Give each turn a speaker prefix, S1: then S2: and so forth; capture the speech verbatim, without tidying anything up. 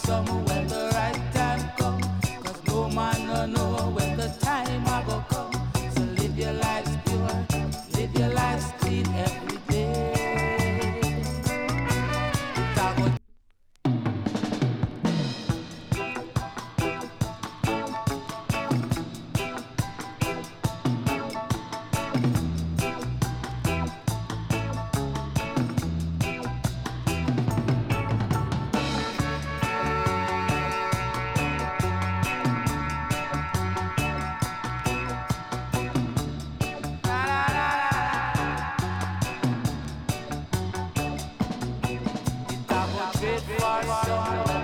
S1: some when the right time come. Cause no man no know when the time I go come. So live your life pure, live your life clean every day. It a go trade for some.